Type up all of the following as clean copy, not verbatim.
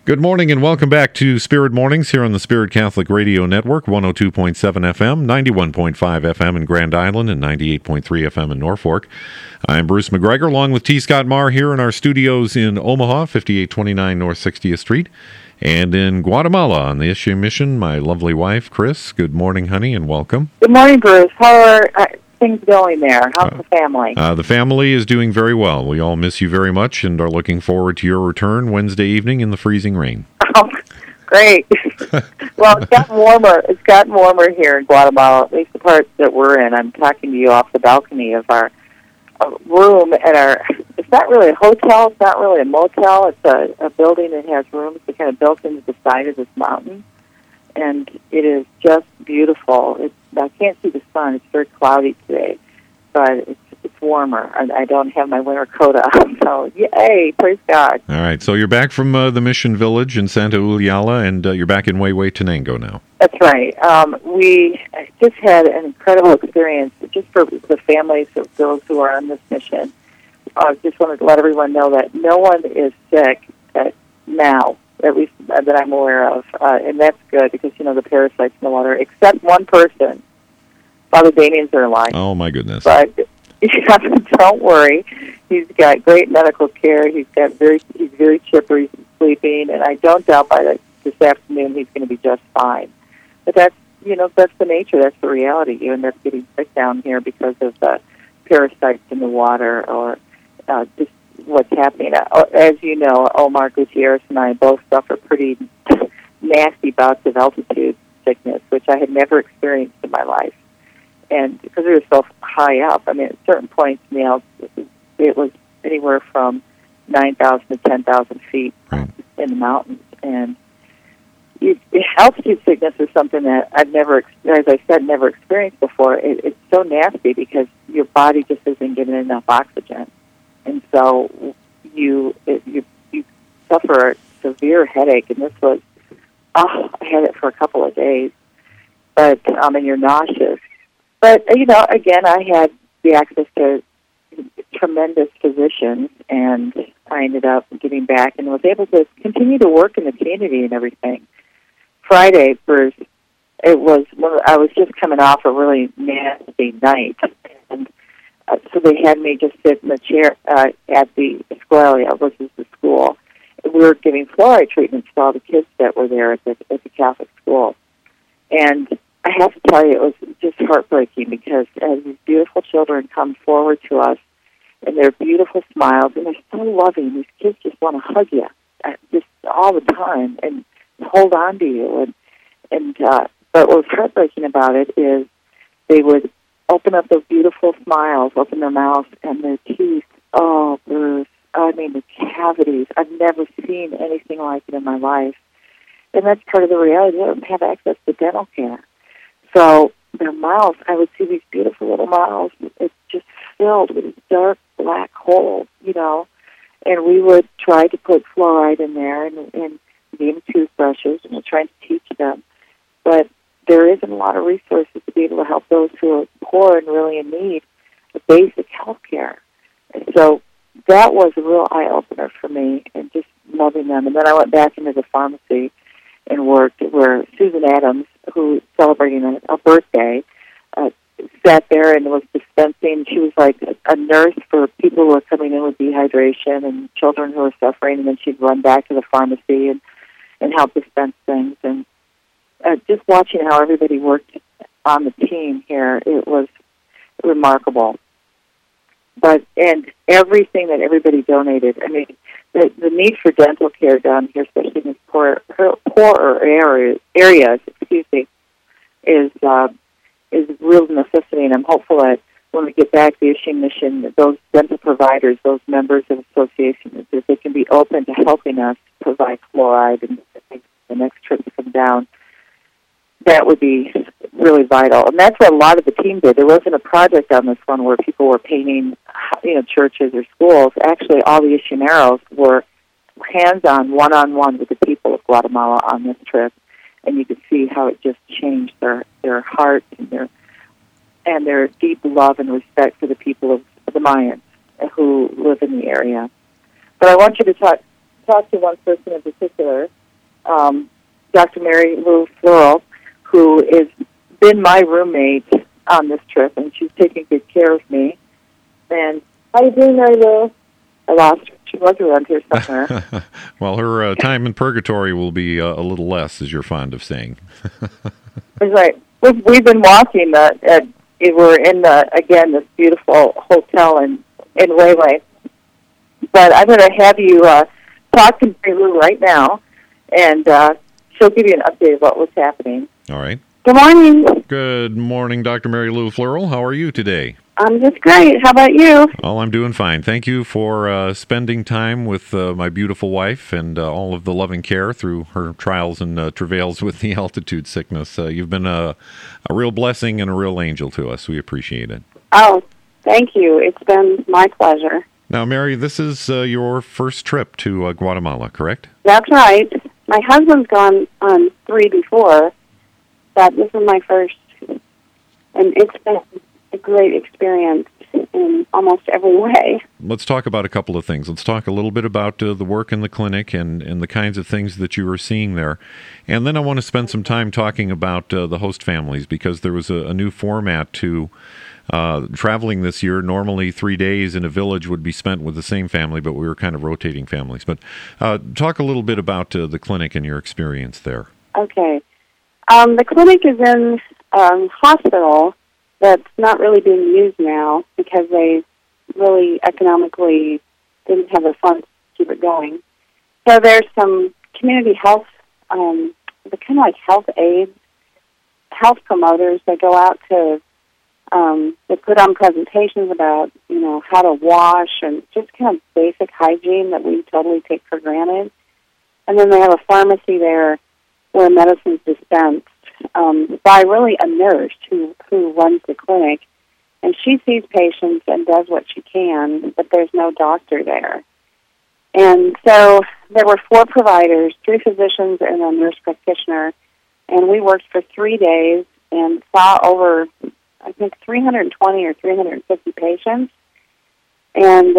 Good morning and welcome back to Spirit Mornings here on the Spirit Catholic Radio Network, 102.7 FM, 91.5 FM in Grand Island, and 98.3 FM in Norfolk. I'm Bruce McGregor, along with T. Scott Marr here in our studios in Omaha, 5829 North 60th Street, and in Guatemala on the Issue Mission, my lovely wife, Chris. Good morning, honey, and welcome. Good morning, Bruce. How are things going there? How's the family? The family is doing very well. We all miss you very much and are looking forward to your return Wednesday evening in the freezing rain. Oh, great. Well, it's gotten warmer. It's gotten warmer here in Guatemala, at least the part that we're in. I'm talking to you off the balcony of our room at our... It's not really a hotel. It's not really a motel. It's a building that has rooms that kind of built into the side of this mountain. And it is just beautiful. I can't see the sun. It's very cloudy today, but it's warmer. I don't have my winter coat on, so yay, praise God. All right, so you're back from the mission village in Santa Uliala, and you're back in Huehuetenango now. That's right. We just had an incredible experience, just for the families of those who are on this mission. I just wanted to let everyone know that no one is sick now, at least that I'm aware of, and that's good because, the parasites in the water, except one person, Father Damien Zerline. Oh, my goodness. But don't worry. He's got great medical care. He's very chipper. He's sleeping, and I don't doubt by this afternoon he's going to be just fine. But that's the nature. That's the reality. You end up getting sick down here because of the parasites in the water or just what's happening. As you know, Omar Gutierrez and I both suffer pretty nasty bouts of altitude sickness, which I had never experienced in my life. And because we were so high up, at certain points in the altitude, it was anywhere from 9,000 to 10,000 feet in the mountains. And altitude sickness is something that I've never, as I said, never experienced before. It's so nasty because your body just isn't getting enough oxygen. And so you suffer a severe headache, and this was, I had it for a couple of days, but, and you're nauseous. But, again, I had the access to tremendous physicians, and I ended up getting back and was able to continue to work in the community and everything. Friday, Bruce, I was just coming off a really nasty night, and so they had me just sit in the chair at the Escuela, which is the school. We were giving fluoride treatments to all the kids that were there at the Catholic school. And I have to tell you, it was just heartbreaking because as these beautiful children come forward to us and their beautiful smiles, and they're so loving, these kids just want to hug you just all the time and hold on to you. But what was heartbreaking about it is they would open up those beautiful smiles, open their mouths, and their teeth, oh, Bruce, the cavities. I've never seen anything like it in my life. And that's part of the reality. They don't have access to dental care. So their mouths, I would see these beautiful little mouths. It's just filled with these dark black holes, And we would try to put fluoride in there and give them toothbrushes, and we're trying to teach them. But there isn't a lot of resources to be able to help those who are poor and really in need of basic health care. And so that was a real eye-opener for me, and just loving them. And then I went back into the pharmacy and worked where Susan Adams, who was celebrating a birthday, sat there and was dispensing. She was like a nurse for people who were coming in with dehydration and children who were suffering, and then she'd run back to the pharmacy and help dispense things. And just watching how everybody worked on the team here, it was remarkable. And everything that everybody donated, the need for dental care down here, especially in these poorer areas, is real necessity. And I'm hopeful that when we get back, the Issue Mission, those dental providers, those members of associations, that they can be open to helping us provide fluoride and the next trip to come down. That would be really vital. And that's what a lot of the team did. There wasn't a project on this one where people were painting, churches or schools. Actually, all the Issioneros were hands-on, one-on-one with the people of Guatemala on this trip. And you could see how it just changed their hearts and their deep love and respect for the people of the Mayans who live in the area. But I want you to talk to one person in particular Dr. Mary Lou Floral, who has been my roommate on this trip, and she's taking good care of me. And how you doing, Mary Lou? I lost her. She was around here somewhere. Well, her time in purgatory will be a little less, as you're fond of saying. That's right. We've been walking. We're in this beautiful hotel in Waylay. But I'm going to have you talk to Mary Lou right now, and she'll give you an update of what's happening. All right. Good morning. Good morning, Dr. Mary Lou Floral. How are you today? I'm just great. How about you? Oh, I'm doing fine. Thank you for spending time with my beautiful wife and all of the loving care through her trials and travails with the altitude sickness. You've been a real blessing and a real angel to us. We appreciate it. Oh, thank you. It's been my pleasure. Now, Mary, this is your first trip to Guatemala, correct? That's right. My husband's gone on 3 before, but this is my first, and it's been a great experience in almost every way. Let's talk about a couple of things. Let's talk a little bit about the work in the clinic and the kinds of things that you were seeing there. And then I want to spend some time talking about the host families, because there was a new format to traveling this year. Normally 3 days in a village would be spent with the same family, but we were kind of rotating families. But talk a little bit about the clinic and your experience there. Okay. The clinic is in a hospital that's not really being used now because they really economically didn't have the funds to keep it going. So there's some community health, the kind of like health aides, health promoters that go out to, they put on presentations about, how to wash and just kind of basic hygiene that we totally take for granted. And then they have a pharmacy there where medicine's dispensed by really a nurse who runs the clinic, and she sees patients and does what she can, but there's no doctor there. And so there were 4 providers, 3 physicians and a nurse practitioner, and we worked for 3 days and saw over, I think, 320 or 350 patients. And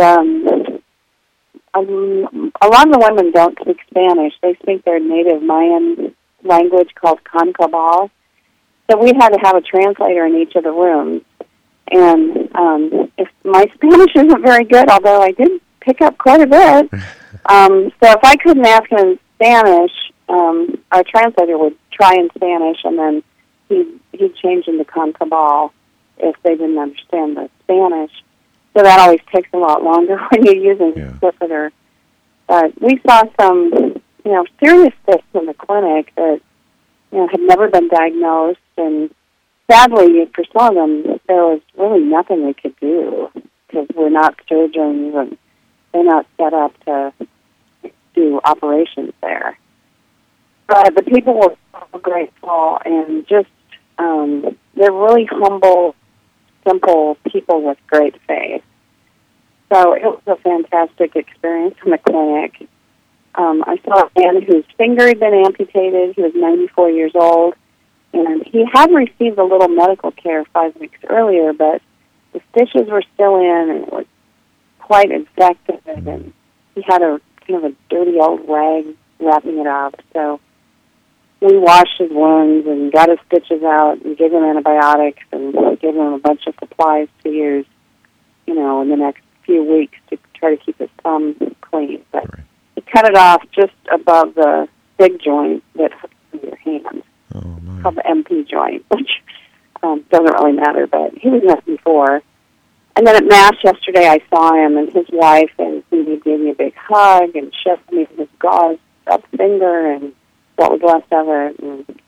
a lot of the women don't speak Spanish. They speak their native Mayan language called Concabal. So we had to have a translator in each of the rooms. And if my Spanish isn't very good, although I did pick up quite a bit, so if I couldn't ask him in Spanish, our translator would try in Spanish, and then he'd change into Concabal if they didn't understand the Spanish. So that always takes a lot longer when you're using an interpreter. But we saw some serious cysts in the clinic that, had never been diagnosed, and sadly, for some of them, there was really nothing we could do, because we're not surgeons, and they're not set up to do operations there. But the people were so grateful, and just, they're really humble, simple people with great faith. So it was a fantastic experience in the clinic. I saw a man whose finger had been amputated. He was 94 years old, and he had received a little medical care 5 weeks earlier, but the stitches were still in, and it was quite infected, and he had a kind of a dirty old rag wrapping it up. So we washed his wounds and got his stitches out and gave him antibiotics and gave him a bunch of supplies to use, in the next few weeks to try to keep his thumb clean. But he cut it off just above the big joint that hooks in your hand, called the MP joint, which doesn't really matter, but he was in before. And then at Mass yesterday, I saw him and his wife, and he gave me a big hug and showed me his gauze up finger and what was left of it, and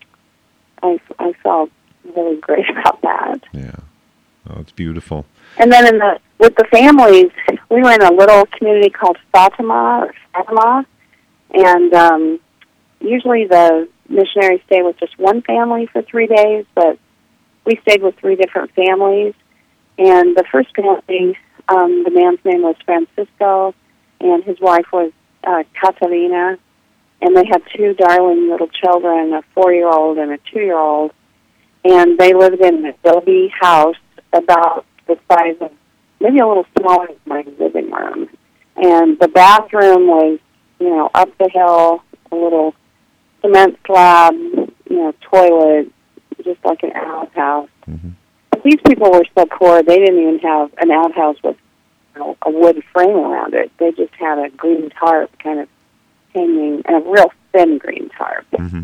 I felt really great about that. Yeah. Oh, it's beautiful. And then with the families, we were in a little community called Fatima, and usually the missionaries stay with just one family for 3 days, but we stayed with 3 different families. And the first family, the man's name was Francisco, and his wife was Catalina, and they had 2 darling little children, a 4-year-old and a 2-year-old, and they lived in an adobe house about the size of, maybe a little smaller than my living room. And the bathroom was, up the hill, a little cement slab, toilet, just like an outhouse. Mm-hmm. But these people were so poor, they didn't even have an outhouse with a wood frame around it. They just had a green tarp kind of hanging, and a real thin green tarp. Mm-hmm.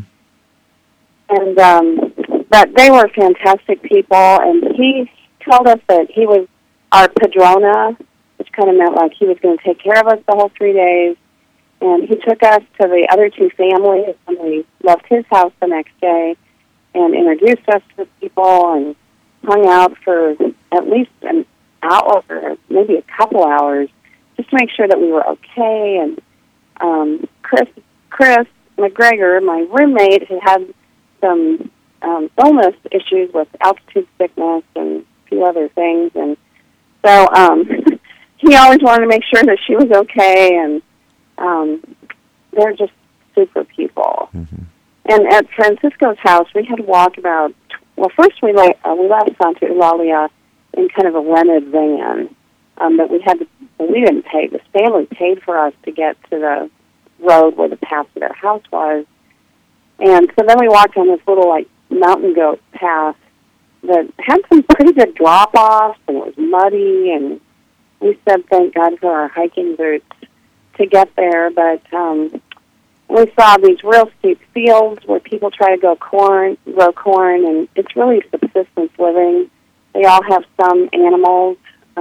And but they were fantastic people, and he told us that he was our padrona, which kind of meant like he was going to take care of us the whole 3 days. And he took us to the other two families, and we left his house the next day and introduced us to the people and hung out for at least an hour, or maybe a couple hours, just to make sure that we were okay. And Chris McGregor, my roommate, who had some illness issues with altitude sickness and a few other things, and so he always wanted to make sure that she was okay, and they're just super people. Mm-hmm. And at Francisco's house, we had to walk about, first we left Santa Eulalia in kind of a rented van that we didn't pay. The family paid for us to get to the road where the path to their house was. And so then we walked on this little, mountain goat path that had some pretty good drop-offs, and it was muddy, and we said thank God for our hiking boots to get there. But we saw these real steep fields where people try to grow corn, and it's really subsistence living. They all have some animals,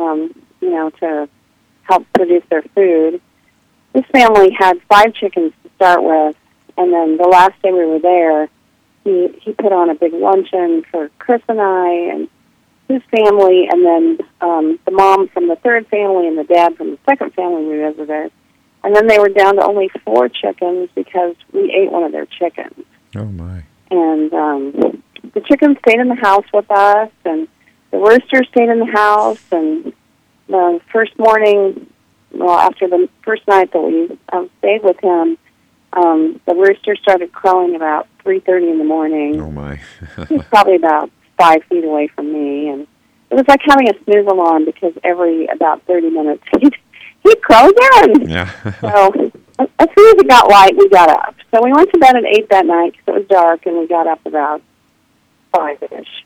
to help produce their food. This family had 5 chickens to start with, and then the last day we were there, he put on a big luncheon for Chris and I and his family, and then the mom from the third family and the dad from the second family we visited. And then they were down to only 4 chickens because we ate one of their chickens. Oh, my. And the chickens stayed in the house with us, and the rooster stayed in the house. And the first morning, after the first night that we stayed with him, the rooster started crowing about 3:30 in the morning. Oh, my. He was probably about 5 feet away from me, and it was like having a snooze alarm because every about 30 minutes he'd crow again. Yeah. So as soon as it got light, we got up. So we went to bed at 8 that night because it was dark, and we got up about 5-ish.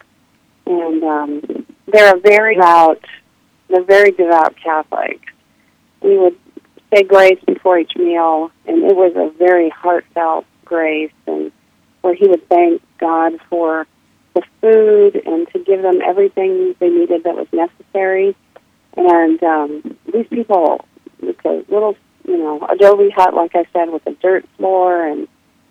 And they're very devout Catholics. We would say grace before each meal, and it was a very heartfelt grace, and where he would thank God for the food and to give them everything they needed that was necessary. And these people, it's a little, adobe hut, like I said, with a dirt floor and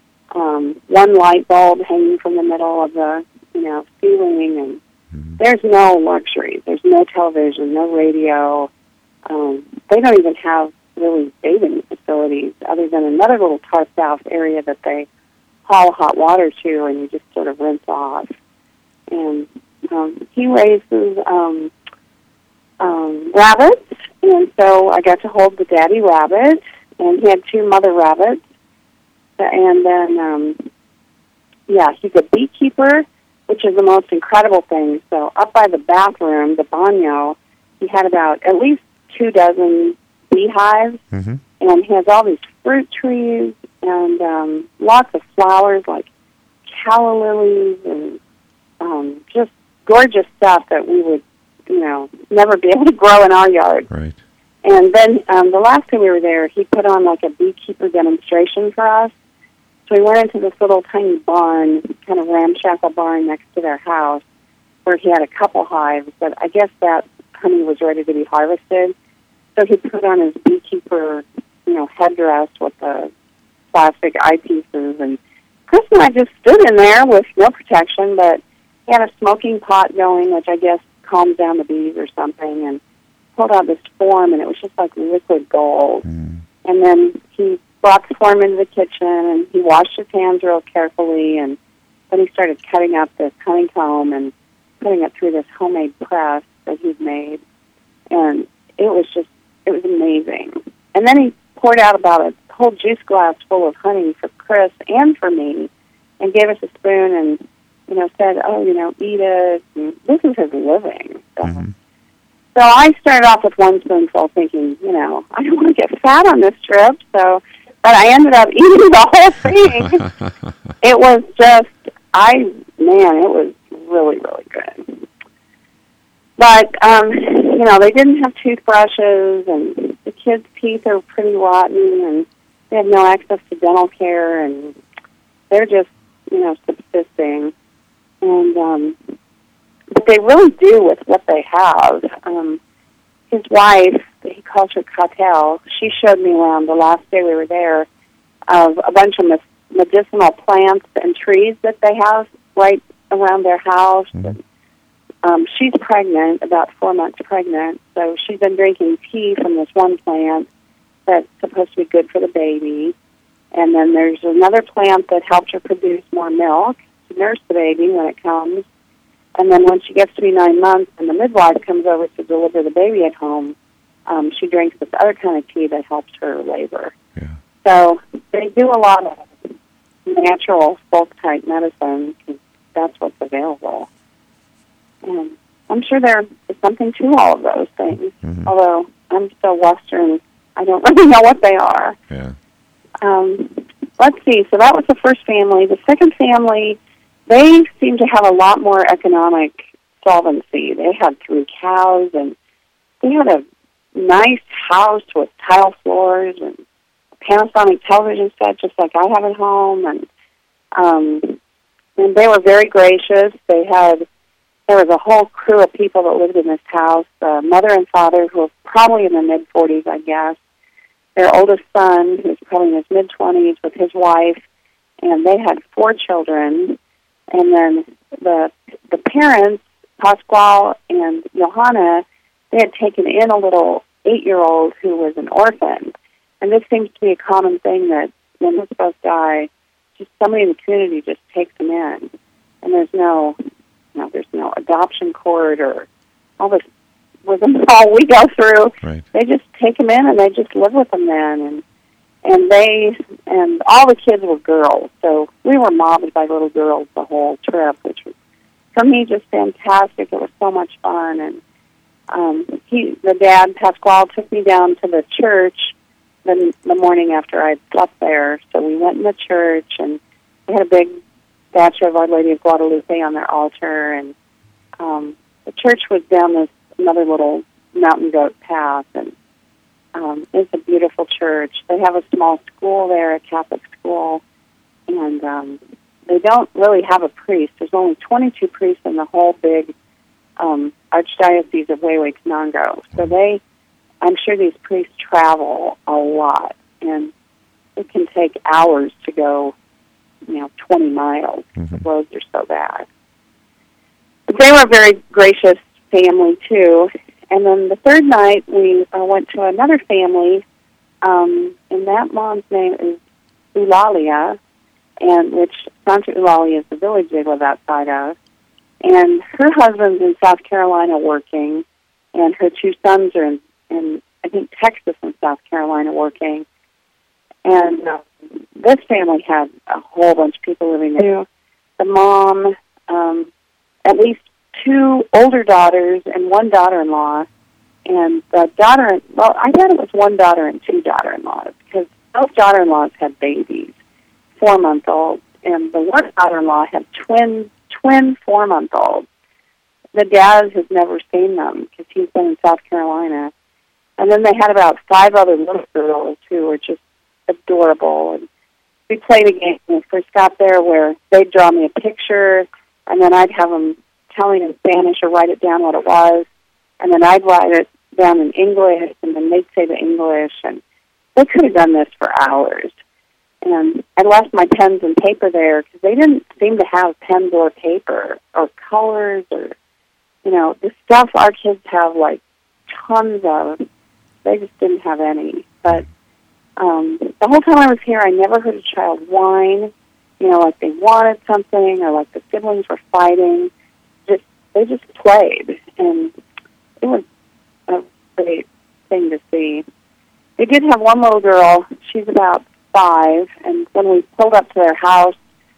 one light bulb hanging from the middle of the, ceiling, and there's no luxury. There's no television, no radio. They don't even have really bathing facilities other than another little tarped-off area that they haul hot water to, and you just sort of rinse off. And he raises rabbits, and so I got to hold the daddy rabbit, and he had 2 mother rabbits. And then, he's a beekeeper, which is the most incredible thing. So up by the bathroom, the baño, he had about at least 2 dozen beehives, Mm-hmm. and he has all these fruit trees and lots of flowers like calla lilies and just gorgeous stuff that we would, never be able to grow in our yard. Right. And then the last time we were there, he put on like a beekeeper demonstration for us. So we went into this little tiny barn, kind of ramshackle barn next to their house, where he had a couple hives, but I guess that honey was ready to be harvested. So he put on his beekeeper, headdress with the plastic eyepieces, and Chris and I just stood in there with no protection, but he had a smoking pot going, which I guess calms down the bees or something, and pulled out this form, and it was just like liquid gold. Mm. And then he brought the form into the kitchen, and he washed his hands real carefully, and then he started cutting up this honeycomb and putting it through this homemade press that he'd made. And it was amazing. And then he poured out about a whole juice glass full of honey for Chris and for me, and gave us a spoon and, said, eat it. And this is his living. So. Mm-hmm. So I started off with 1 spoonful thinking, I don't want to get fat on this trip. So but I ended up eating the whole thing. It was just, it was really, really good. But, they didn't have toothbrushes, and the kids' teeth are pretty rotten, and they have no access to dental care, and they're just, subsisting. And, but they really do with what they have. His wife, he calls her Catel, she showed me around the last day we were there of a bunch of medicinal plants and trees that they have right around their house. Mm-hmm. And, she's pregnant, about 4 months pregnant, so she's been drinking tea from this one plant that's supposed to be good for the baby. And then there's another plant that helps her produce more milk to nurse the baby when it comes. And then when she gets to be 9 months and the midwife comes over to deliver the baby at home, she drinks this other kind of tea that helps her labor. Yeah. So they do a lot of natural folk-type medicine because that's what's available. And I'm sure there is something to all of those things, although I'm still Western. I don't really know what they are. Yeah. Let's see. So that was the first family. The second family, they seem to have a lot more economic solvency. They had 3 cows, and they had a nice house with tile floors and a Panasonic television set, just like I have at home. And they were very gracious. There was a whole crew of people that lived in this house. Mother and father, who were probably in their mid-40s, I guess. Their oldest son, who's probably in his mid-20s, with his wife, and they had 4 children. And then the parents, Pasquale and Johanna, they had taken in a little 8-year-old who was an orphan. And this seems to be a common thing that when they're supposed to die, just somebody in the community just takes them in. And there's no adoption court or all this rigmarole we go through. Right. They just take them in and they just live with them then. And all the kids were girls, so we were mobbed by little girls the whole trip, which was, for me, just fantastic. It was so much fun. And the dad, Pasquale, took me down to the church the morning after I'd slept there. So we went in the church, and they had a big statue of Our Lady of Guadalupe on their altar. And the church was down another little mountain goat path, and it's a beautiful church. They have a small school there, a Catholic school, and they don't really have a priest. There's only 22 priests in the whole big Archdiocese of Huehuetenango. So I'm sure these priests travel a lot, and it can take hours to go, 20 miles. The roads are so bad. But they were a very gracious family, too. And then the third night, we went to another family, and that mom's name is Eulalia, which Santa Eulalia is the village they live outside of. And her husband's in South Carolina working, and her 2 sons are in I think, Texas and South Carolina working. And this family had a whole bunch of people living there. The mom, at least 2 older daughters and 1 daughter-in-law. And the I thought it was 1 daughter and 2 daughter-in-laws, because both daughter-in-laws had babies, 4-month-olds. And the one daughter-in-law had twin 4-month-olds. The dad has never seen them because he's been in South Carolina. And then they had about 5 other little girls who were just adorable. And we played a game when we first got there where they'd draw me a picture, and then I'd have them tell me in Spanish or write it down what it was, and then I'd write it down in English, and then they'd say the English, and they could have done this for hours. And I left my pens and paper there because they didn't seem to have pens or paper or colors or, the stuff our kids have, tons of. They just didn't have any. But the whole time I was here, I never heard a child whine, like they wanted something or like the siblings were fighting. They just played, and it was a great thing to see. They did have one little girl. She's about 5, and when we pulled up to their house,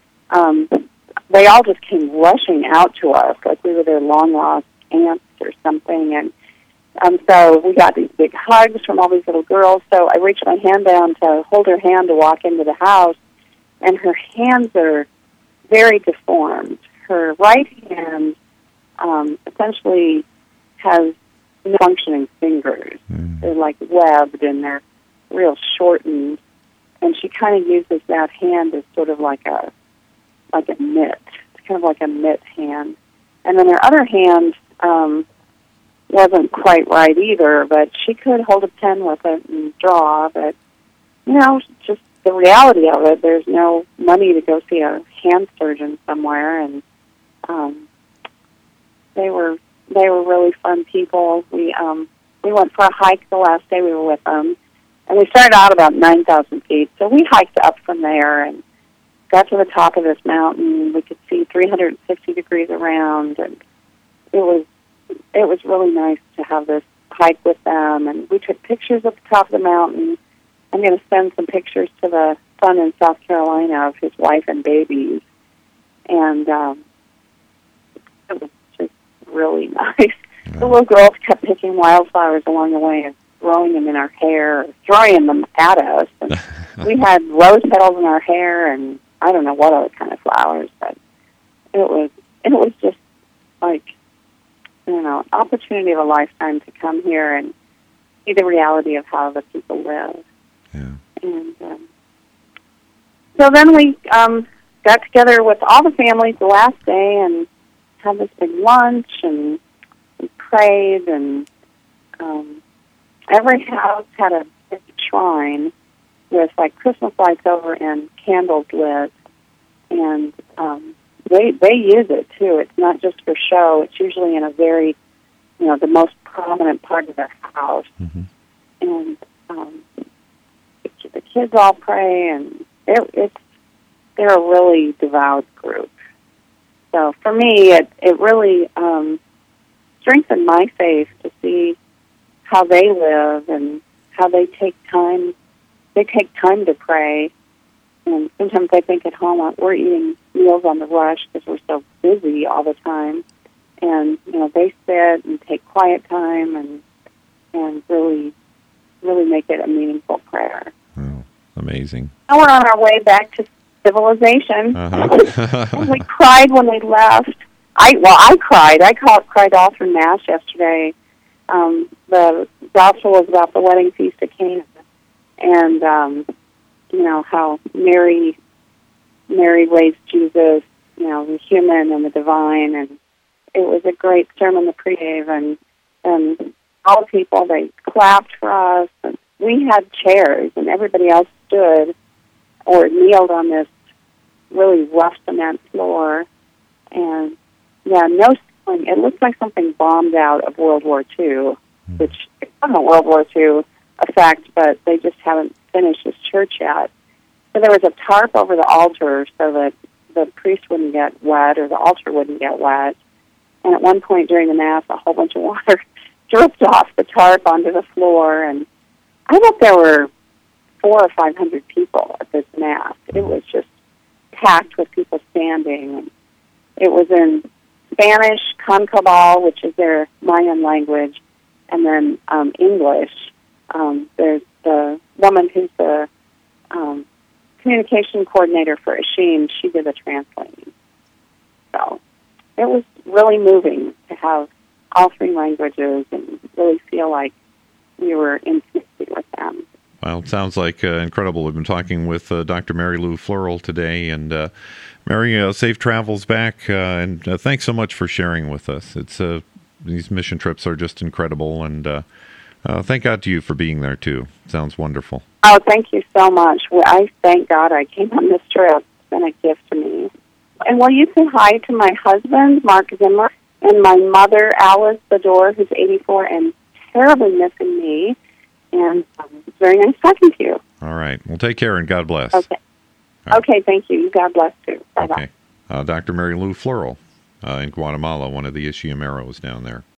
they all just came rushing out to us like we were their long-lost aunts or something, and So we got these big hugs from all these little girls. So I reached my hand down to hold her hand to walk into the house, and her hands are very deformed. Her right hand essentially has no functioning fingers. They're like webbed and they're real shortened, and she kind of uses that hand as sort of like a mitt. It's kind of like a mitt hand. And then her other hand wasn't quite right either, but she could hold a pen with it and draw. But just the reality of it, there's no money to go see a hand surgeon somewhere, and they were really fun people. We went for a hike the last day we were with them, and we started out about 9,000 feet. So we hiked up from there and got to the top of this mountain. We could see 360 degrees around, and it was really nice to have this hike with them. And we took pictures at the top of the mountain. I'm going to send some pictures to the son in South Carolina of his wife and babies, and it was just really nice. The little girls kept picking wildflowers along the way and throwing them in our hair, throwing them at us. And we had rose petals in our hair, and I don't know what other kind of flowers, but it was just like, an opportunity of a lifetime to come here and see the reality of how the people live. Yeah. And so then we got together with all the families the last day and had this big lunch, and we prayed, and every house had a big shrine with like Christmas lights over and candles lit, and they use it too. It's not just for show. It's usually in a very, the most prominent part of their house, and the kids all pray, and they're a really devout group. So for me, it really strengthened my faith to see how they live and how they take time. They take time to pray, and sometimes I think at home we're eating meals on the rush because we're so busy all the time. And they sit and take quiet time and really make it a meaningful prayer. Oh, amazing! Now we're on our way back to civilization. And we cried when we left. I cried. I cried all through Mass yesterday. The gospel was about the wedding feast at Cana, and how Mary raised Jesus, the human and the divine, and it was a great sermon the priest gave, and all the people, they clapped for us, and we had chairs, and everybody else stood or kneeled on this really rough cement floor, and no ceiling. It looked like something bombed out of World War II, which it wasn't a World War II effect, but they just haven't finished this church yet. So there was a tarp over the altar so that the priest wouldn't get wet or the altar wouldn't get wet. And at one point during the Mass, a whole bunch of water dripped off the tarp onto the floor, and I bet there were 400 or 500 people at this Mass. It was just packed with people standing. It was in Spanish, Concabal, which is their Mayan language, and then English. There's the woman who's the communication coordinator for Ashim. She did the translating. So it was really moving to have all three languages and really feel like we were intimacy with them. Well, it sounds like incredible. We've been talking with Dr. Mary Lou Fleural today, and Mary, safe travels back, and thanks so much for sharing with us. It's these mission trips are just incredible, and thank God to you for being there too. Sounds wonderful. Oh, thank you so much. Well, I thank God I came on this trip. It's been a gift to me. And will you say hi to my husband, Mark Zimmer, and my mother, Alice Bador, who's 84 and terribly missing me. And it's very nice talking to you. All right. Well, take care and God bless. Okay. Right. Okay, thank you. God bless too. Bye-bye. Okay. Dr. Mary Lou Fleural in Guatemala, one of the Ishiomeros down there.